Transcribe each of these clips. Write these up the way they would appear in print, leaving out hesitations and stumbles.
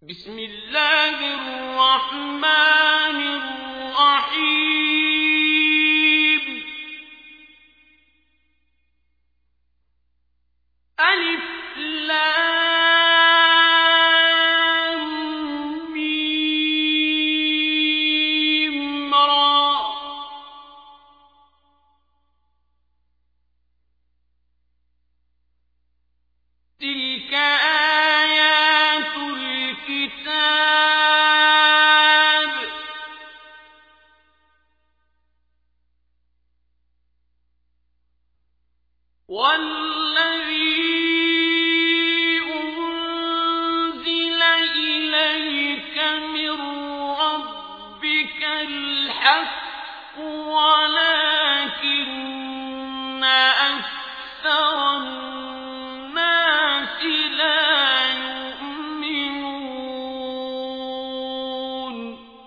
بسم الله الرحمن الرحيم ألف لام ميم را تلك آيات الكتاب والذي أنزل إليك من ربك الحق ولكن أكثر الناس لا يؤمنون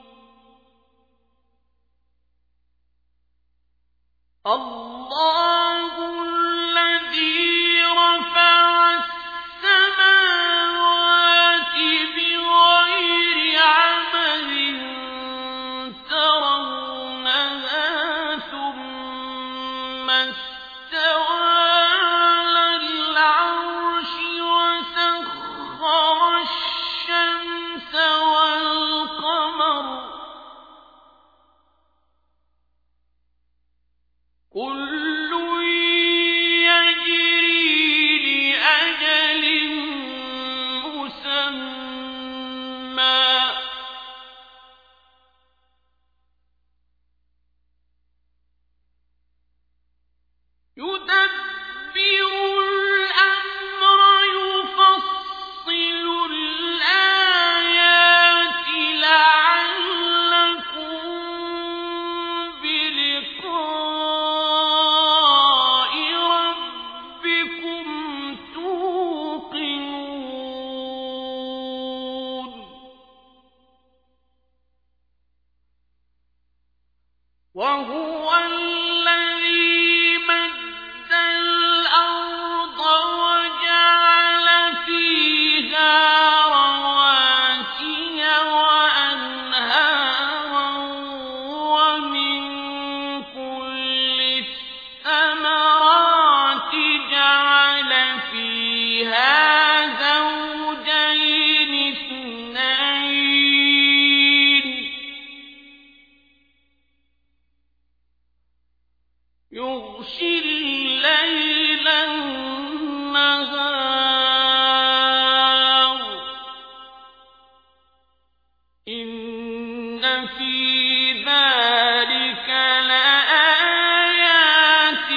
الله الذي رفع السماوات بغير عمد ترونها ثم استوى على العرش وسخر الشمس والقمر كل يجري لأجل مسمى يدبر الأمر يفصل الآيات لعلكم بلقاء ربكم توقنون وهو الذي مد الأرض وجعل فيها رواسي وأنهارا ومن كل الثمرات جعل فيها زوجين اثنين يغشي الليل النهار إن في ذلك لآيات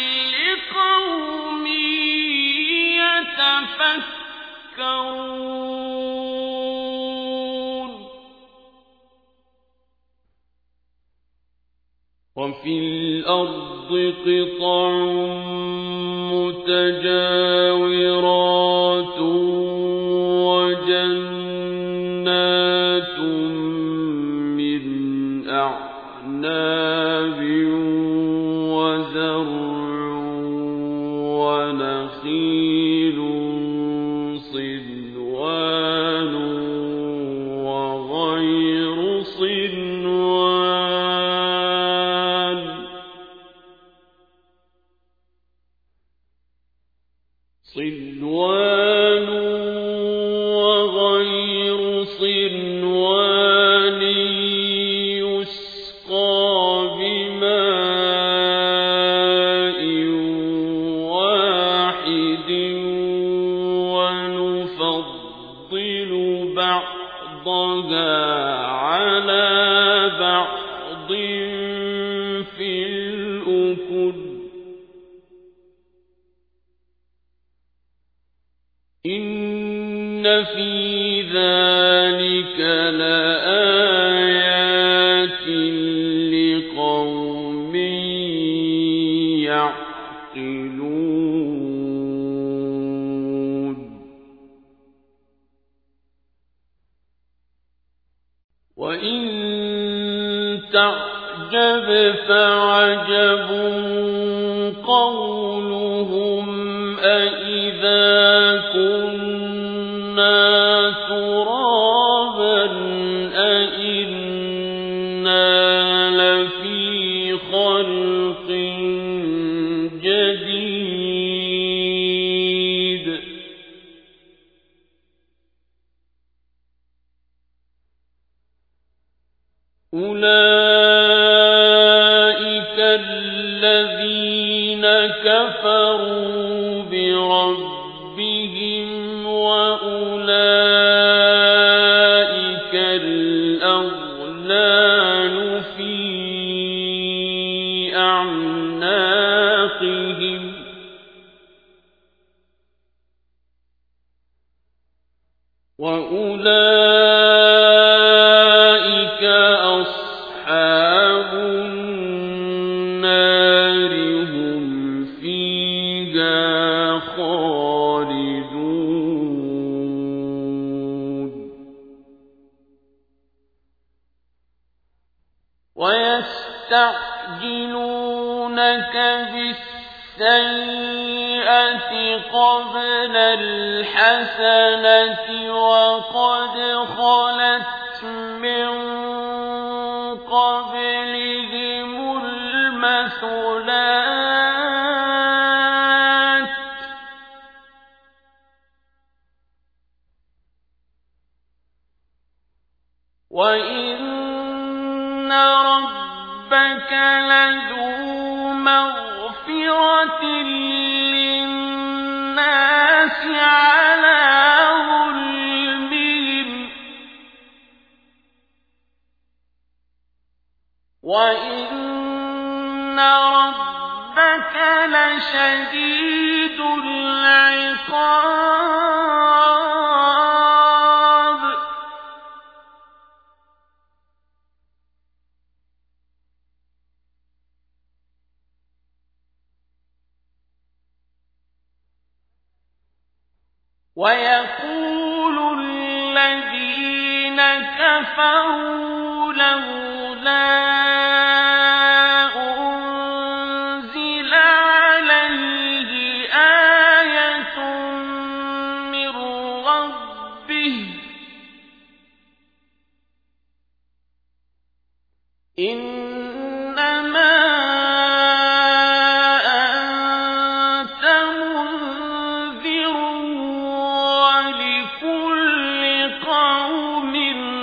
لقوم يتفكرون وفي الأرض قطع متجاورات وجنات من أعناب وزرع ونخيل صنوان وغير صنوان وغير صنوان يسقى بماء واحد ونفضل بعضها على بعض في الأكل إن في ذلك لآيات لقوم يعقلون وإن تعجب فعجب قولهم أإذا كنا ترابا أولئك الذين كفروا بربهم وأولئك الأغلال في أعناقهم وأولئك أصحاب النار هم فيها خالدون ويستعجلونك بالسيئة قبل الحسنة وقد خلت من قبلهم المثلات وإن ربك لذو مغفرة للناس على ظلمهم وإن ربك لشديد العقاب ويقول الذين كفروا لولا أنزل عليه آية من ربه إنما أنت منذر ولكل قوم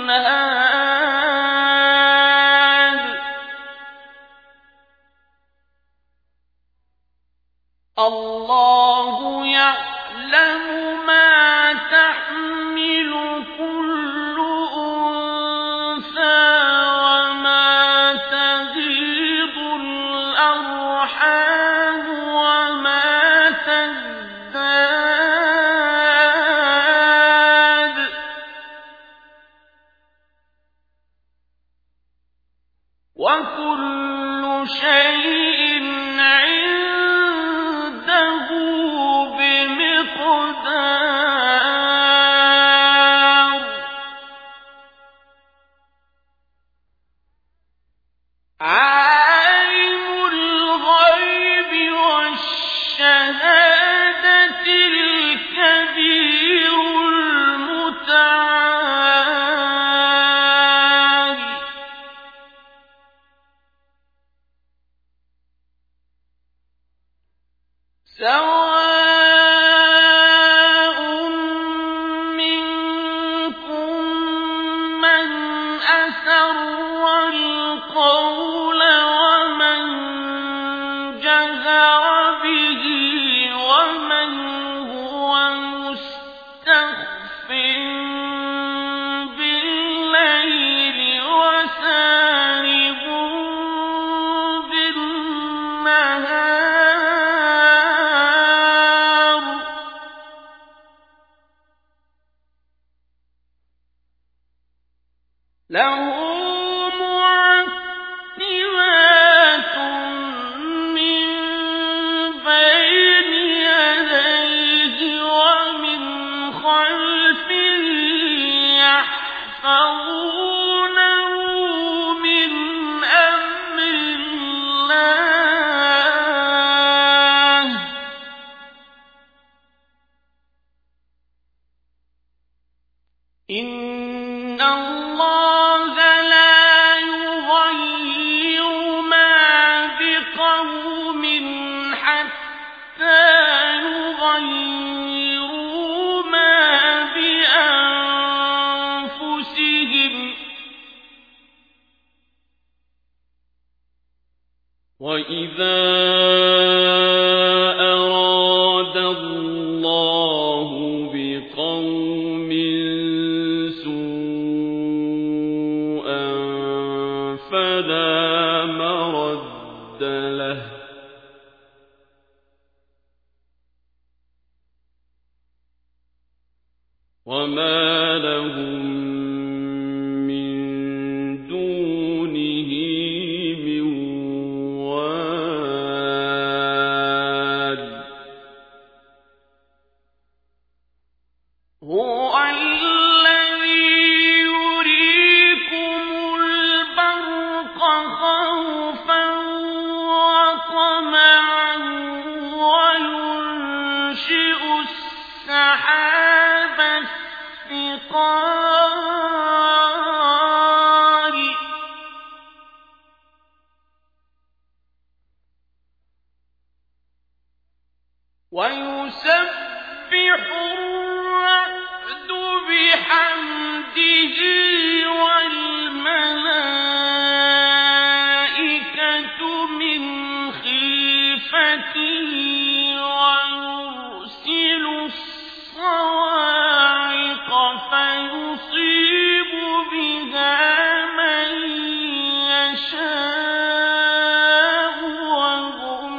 هاد الله يعلم ما تحمل كل أنثى وما تغيض الأرحام وما تزداد وكل شيء عنده بمقدار عالم الغيب والشهادة الكبير المتعال سواء منكم من أسر القول ومن جهر به ومن هو مستخف بالليل وسارب بالنهار له معقبات من بين يديه ومن خلفه يحفظونه من أمر الله إن الله لا يغير ما بقوم حتى يغيروا ما بأنفسهم وإذا أراد الله بقوم سوءا فلا مرد له وما لهم من دونه من وال هو الذي يريكم البرق خوفا وطمعا وينشئ السحاب الثقال ويسبح الرعد بحمده والملائكة من خيفته ويرسل الصواعق فيصيب بها من يشاء وهم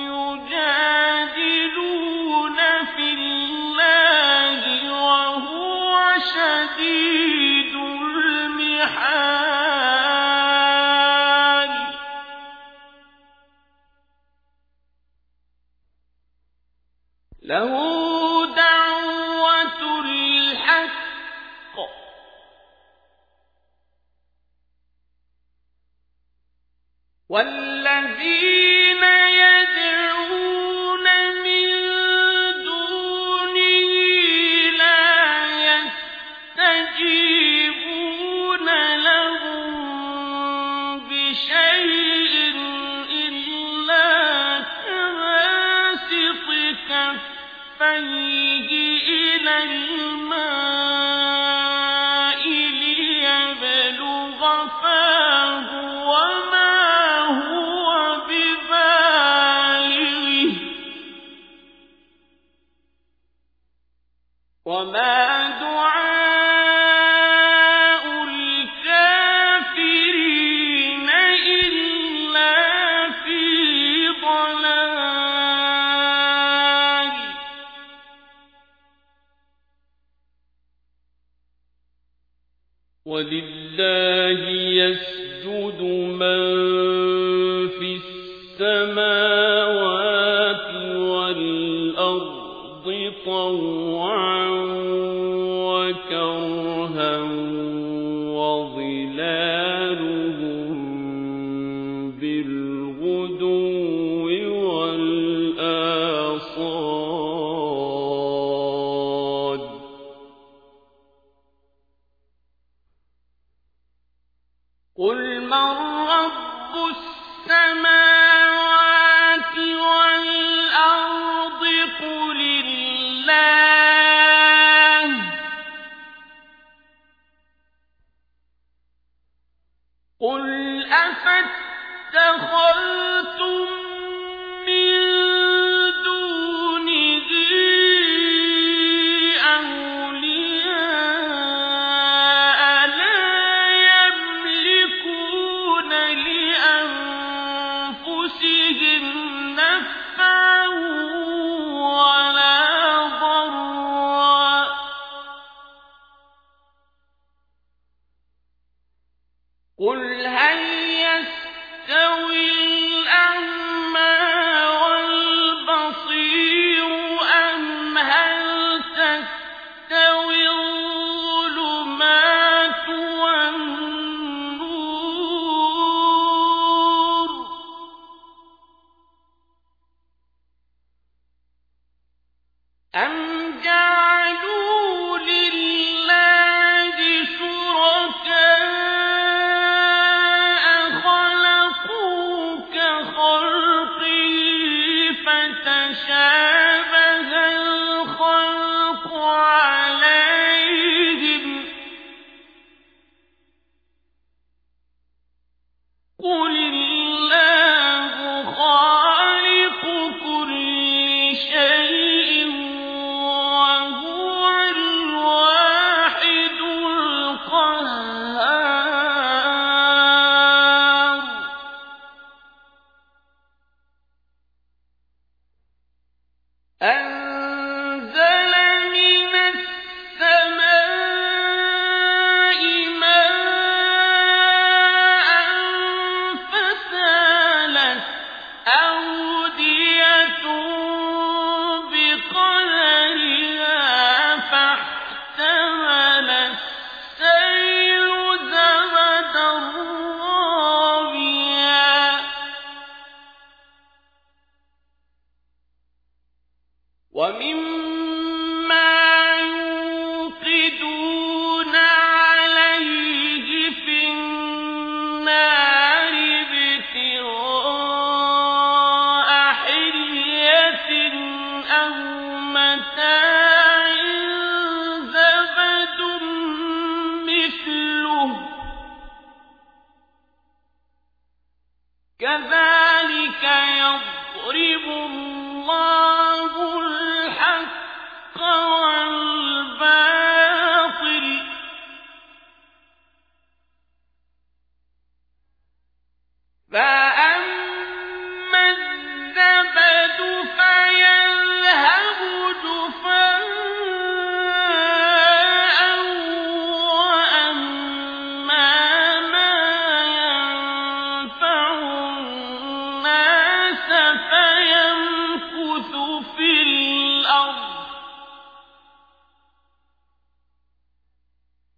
يجادلون في الله وهو شديد المحال له دعوة الحق والذين يدعون من دونه لا يستجيبون لهم بشيء إلا كباسط كفيه إلى الماء ليبلغ فاه وما دعاء الكافرين إلا في ضلال ولله يسجد من في السماوات والأرض طوعا وكرها وظلالهم بالغدو والآصال قل من رب السماوات والأرض قل الله قل أفاتخذتم من دونه أولياء لا يملكون لأنفسهم نفعا ولا ضرا قل هل يستوي الأعمى والبصير أم هل تستوي الظلمات والنور أم جعلوا لله شركاء خلقوا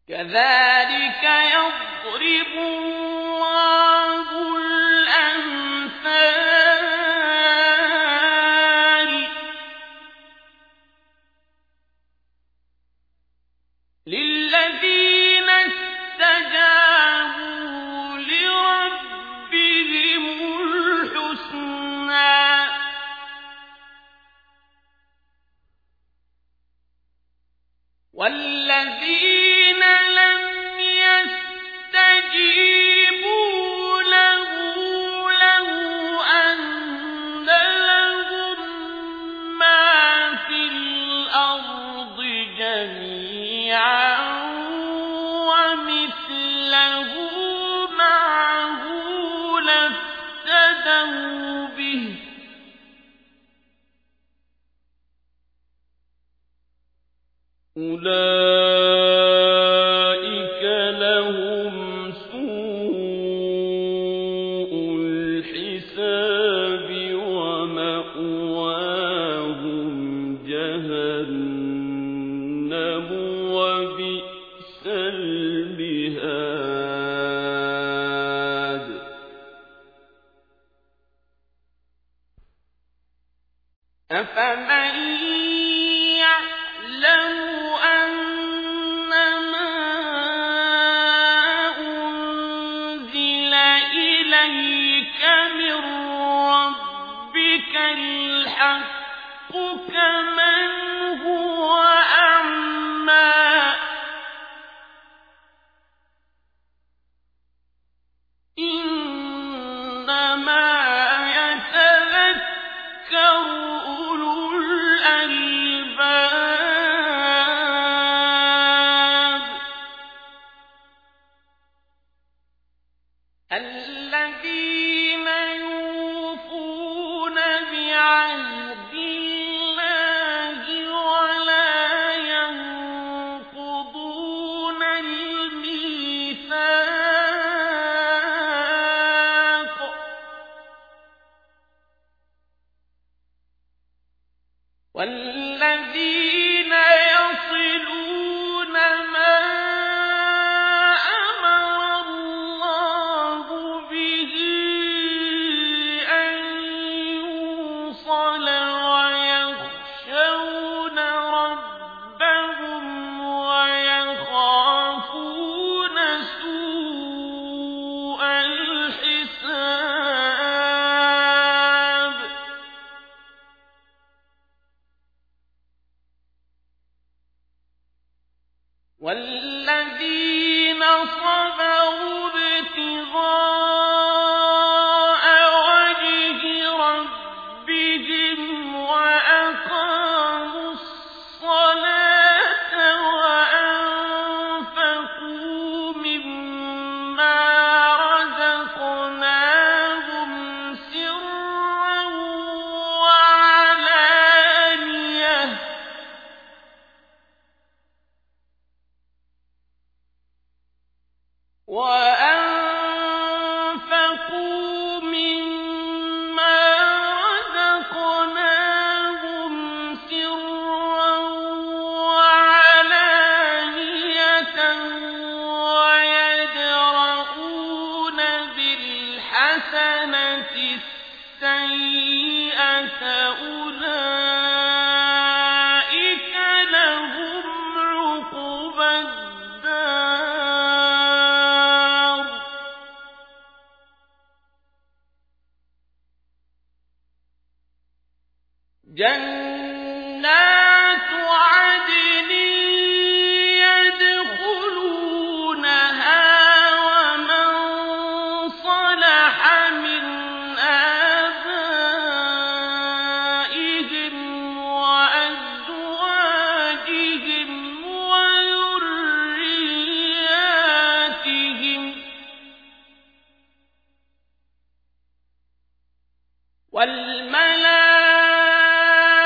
كذلك يضرب الله الأمثال للذين استجابوا لربهم الحسنى والذين لم يستجيبوا له لو أن لهم ما في الأرض جميعا ومثله معه لافتدوا به أولئك لهم سوء الحساب ومأواهم جهنم وبئس المهاد أفمن يعلم أنما أنزل إليك من ربك الحق كمن هو أعمى إنما يتذكر أولو الألباب الذين يوفون بعهد الله ولا ينقضون الميثاق والذين يصلون ما أمر الله به أن يوصل ويخشون ربهم ويخافون سوء الحساب والذين صبروا ابتغاء وجه ربهم وأقاموا الصلاة وأنفقوا مما رزقناهم سرا وعلانية وأنفقوا مما رزقناهم سرا وعلانية ويدرؤون بالحسنة السيئة أولئك لهم عقبى الدار جنات عدن يدخلونها ومن صلح من آبائهم وأزواجهم وذرياتهم والملائكة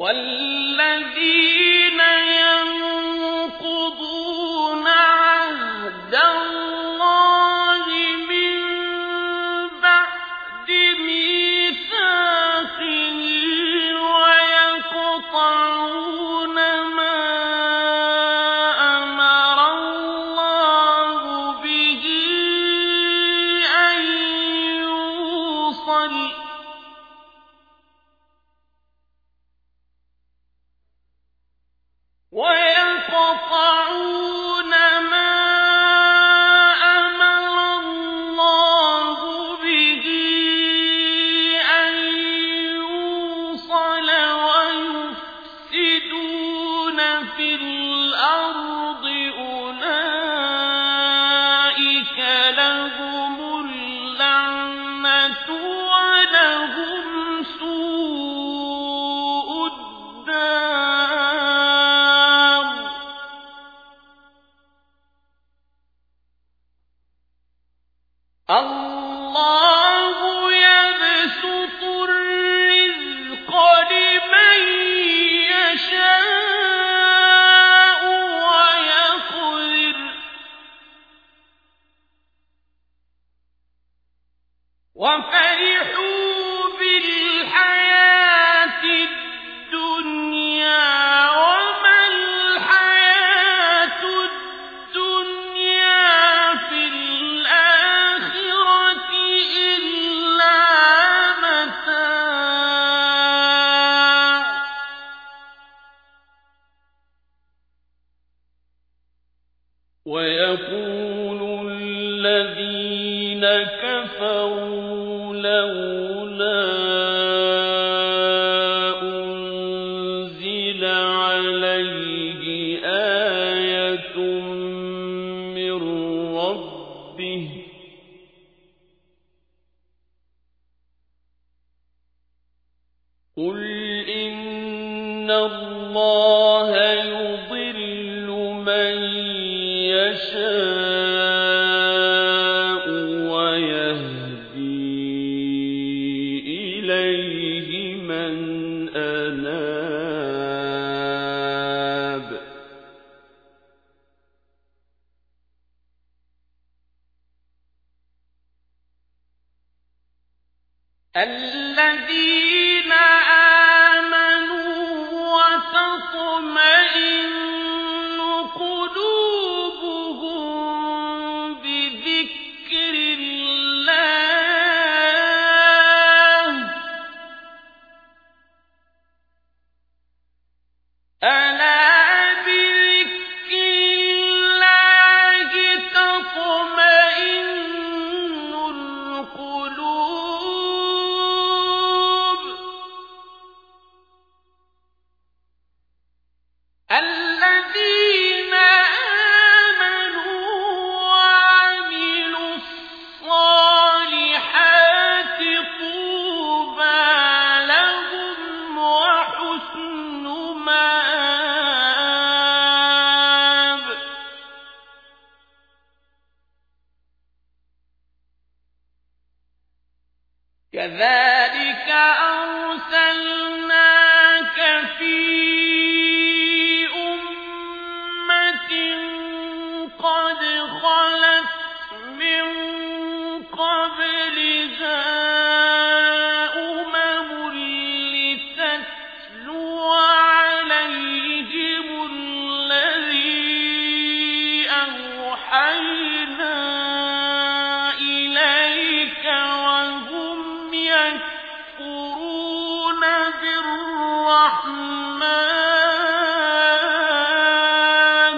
والذين ينقضون عهد الله من بعد ميثاقه ويقطعون ما أمر الله به أن يوصل ويقطعون ما أمر الله به أن يوصل ويفسدون في الأرض أولئك لهم اللعنة ولهم سوء الدار الله يبسط الرزق لمن يشاء ويقدر وفرحوا بالحياة الدنيا وما الحياة الدنيا في الآخرة إلا متاع ويقول الذين كفروا لولا أنزل عليه آية من ربه قل إن الله يضل من يشاء ويهدي إليه من أناب الذين آمنوا وتطمئن قلوبهم بذكر الله ألا بذكر الله تطمئن القلوب الذين آمنوا وعملوا الصالحات طوبى لهم وحسن مآب كذلك أرسلناك في أمة قد خلت من قبلها أمم لتتلو عليهم الذي أوحينا إليك وهم يكفرون بالرحمن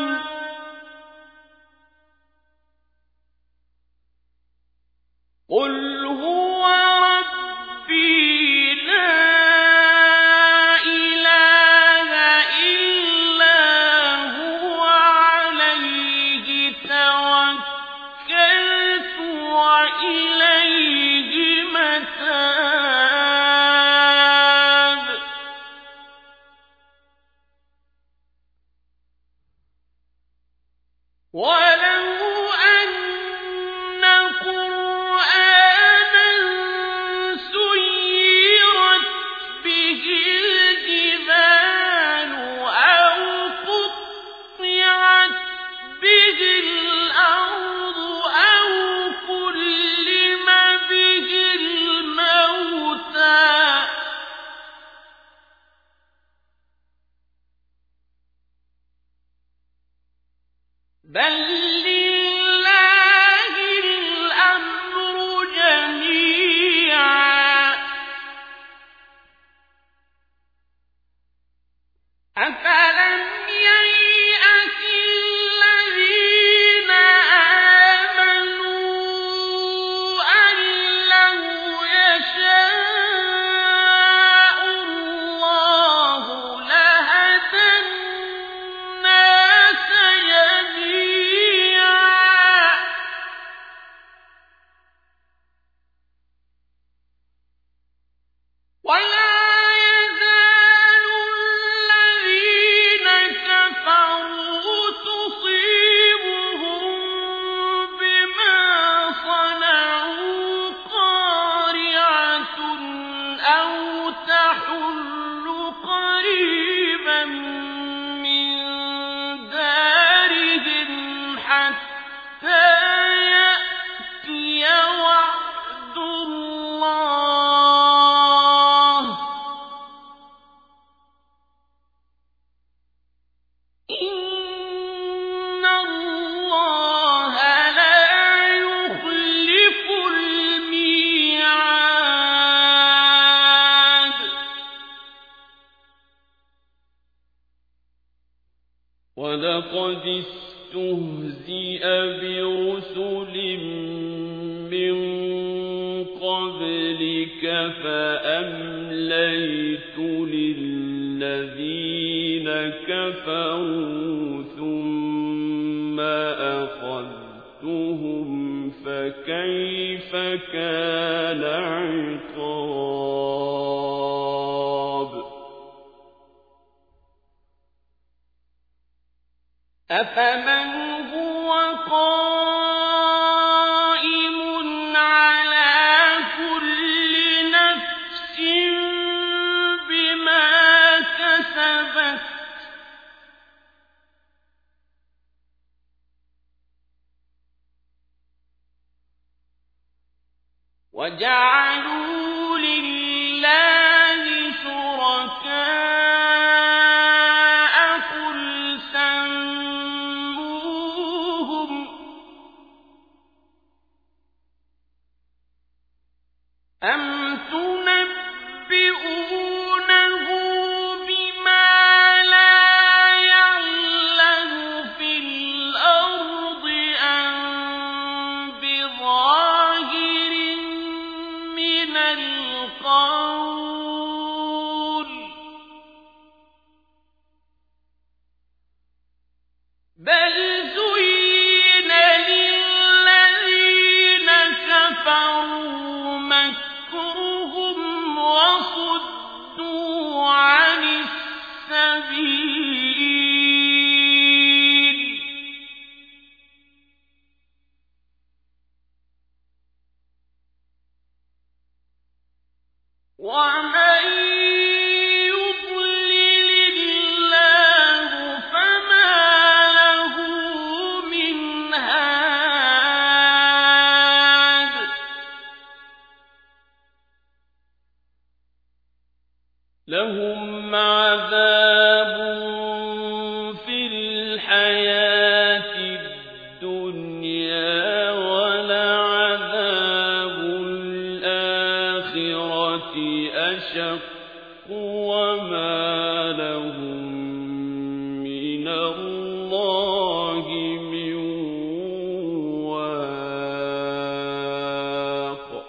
قل هو ربي لا إله إلا هو عليه توكلت وإليه متاب بل لله الأمر جميعا أفلم ييأس الذين آمنوا أن لو يشاء الله لهدى الناس جميعا ولا يزال الذين كفروا تصيبهم بما صنعوا قارعة أو تحل قريبا من دارهم حتى يأتي وعد الله إن الله لا يخلف الميعاد ولقد استهزئ برسل من قبلك فأمليت للذين كفروا ثم أخذتهم فكيف كان عقاب أفمن هو قائم على كل نفس بما كسبت وجعلوا لله شركاء قل سموهم أم تنبئونه بما لا يعلم في الأرض أم بظاهر من القول بل زين للذين كفروا مكرهم وصدوا عن السبيل ومن يضلل الله فما له من هاد لهم عذاب في الحياة الدنيا ولعذاب الآخرة أشق وما لهم من الله من واق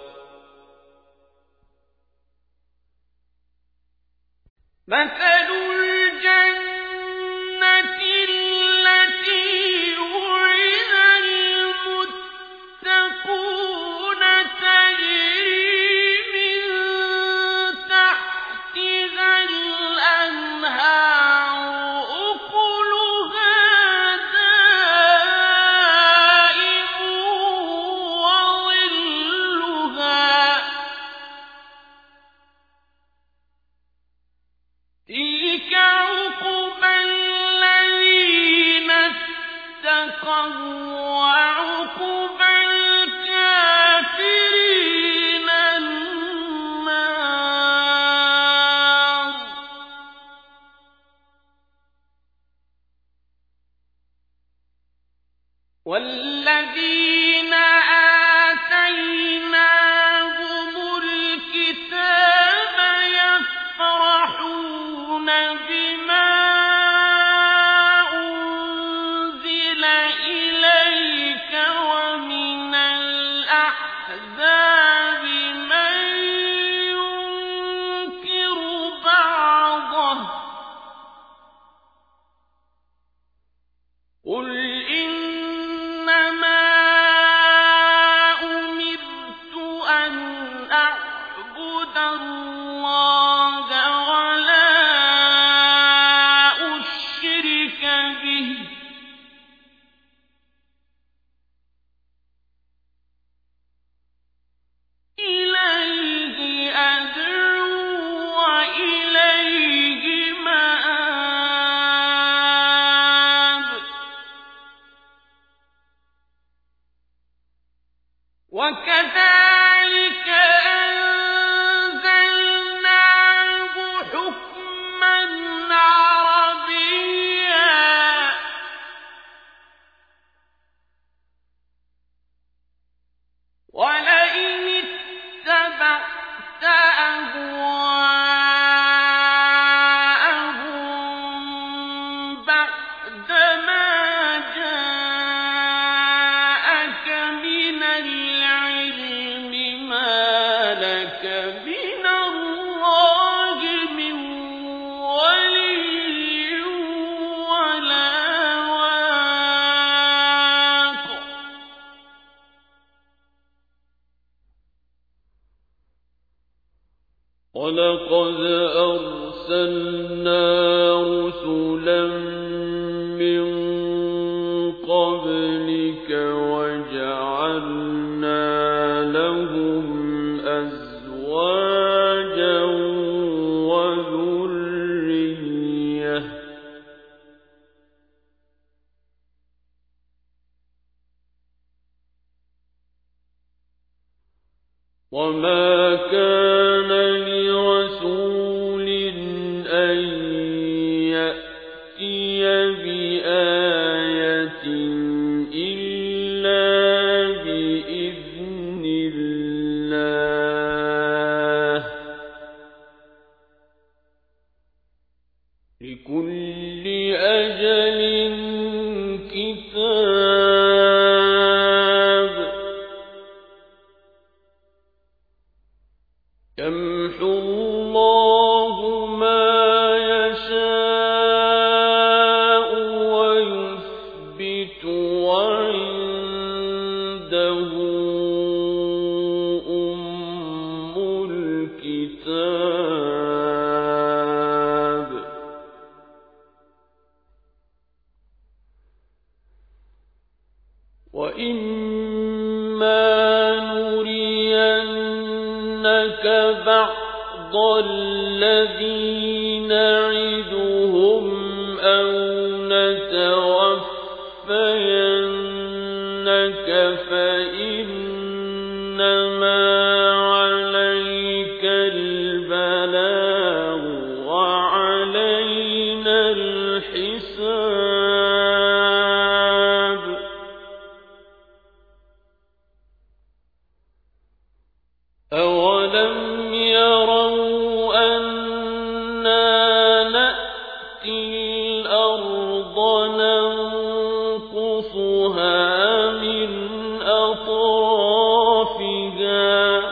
مثل الجنة التي وعد المتقون تجري من تحتها الأنهار أكلها دائم وظلها تلك عقبى الذين اتقوا وعقبى الكافرين النار والذين آتيناهم الكتاب يفرحون بما أنزل إليك ومن الأحزاب من ينكر بعضه قل إنما أمرت أن أعبد الله ولا أشرك به إليه أدعو وإليه مآب وكذلك أنزلناه حكما عربيا ولئن اتبعت أهواءهم بعدما جاءك من العلم ما لك من الله من ولي ولا واق ولقد أرسلنا رسلا من قبلك وجعلنا لهم أزواجا وذرية وما كان لرسول أن يأتي بآية إلا بإذن الله لكل أجل كتاب يمحو الله ما يشاء ويثبت وعنده أم الكتاب وإما نرينك بعض الذي نعدهم أو نتوفينك فإنما عليك البلاغ وعلينا الحساب أولم يروا أنا نأتي الأرض ننقصها من أطرافها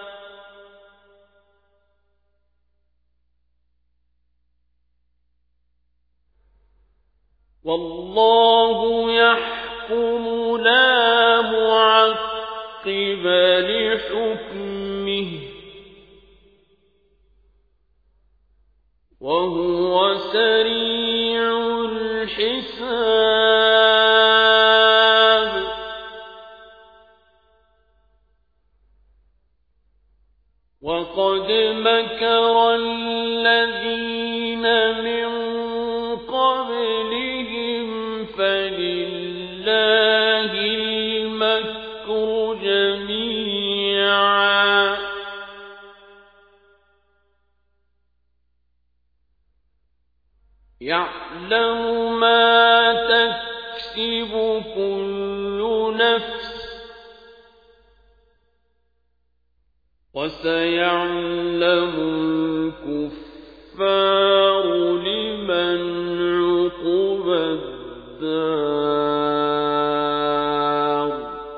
والله يحكم لا معقب لحكمه وهو سريع الحساب وقد مكر الذين من قبلهم فلله المكر جميعا يعلم ما تكسب كل وسيعلم الكفار لمن عقبى الدار.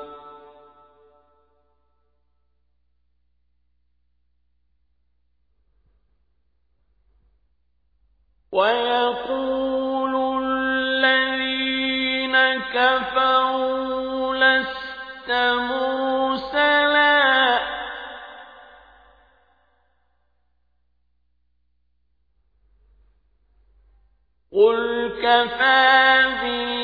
ويقول الذين كفروا لست مرسلا قل كفى بالله